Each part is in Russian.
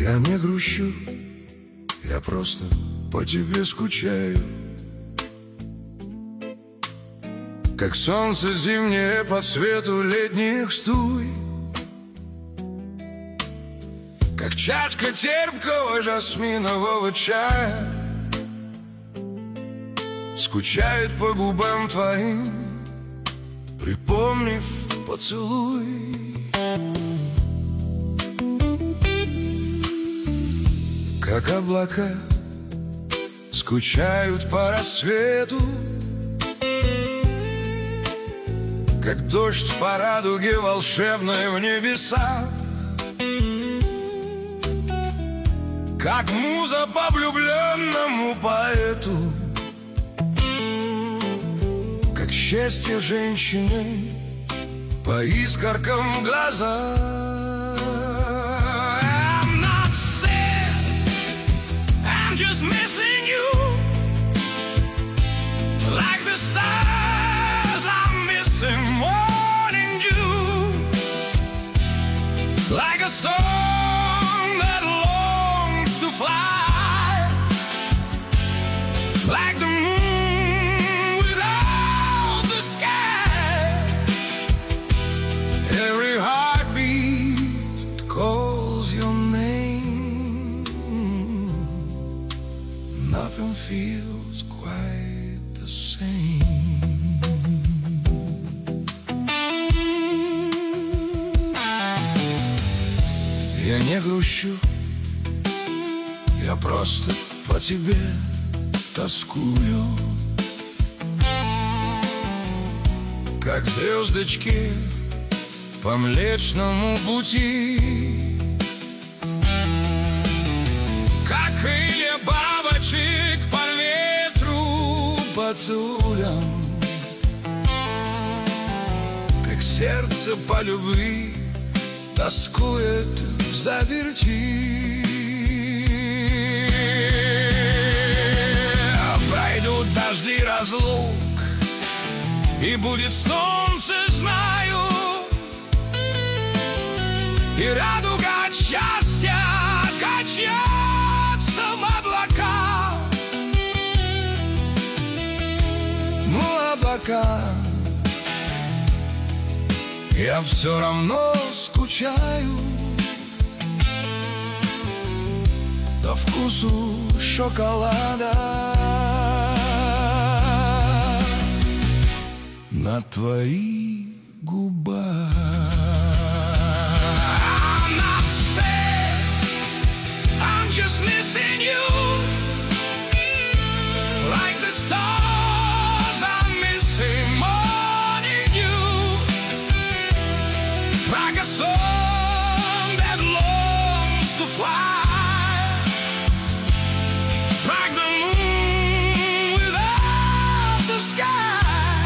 Я не грущу, я просто по тебе скучаю, как солнце зимнее по свету летних стуй, как чашка терпкого жасминового чая скучает по губам твоим, припомнив поцелуй. Как облака скучают по рассвету, как дождь по радуге волшебной в небесах, как муза по влюбленному поэту, как счастье женщины по искоркам в глазах. Just missing you, like the stars I'm missing morning dew, like a song that longs to fly, like the moon without the sky. Every heartbeat calls your name. Nothing feels quite the same. Я не грущу, я просто по тебе тоскую, как звездочки по Млечному пути, как крылья бабочек по ветру поцелуям, как сердце по любви тоскует взаперти. Пройдут дожди разлук, и будет солнце, знаю, и радуга от счастья качается в облака. Но облака я все равно скучаю по вкусу шоколада на твоих губах. I'm not sad, I'm just missing you, like the stars I'm missing morning dew, like a song that longs to fly, like the moon without the sky.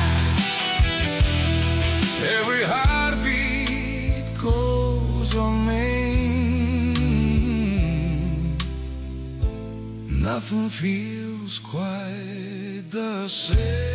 Every heartbeat calls your name. Nothing feels quite the same.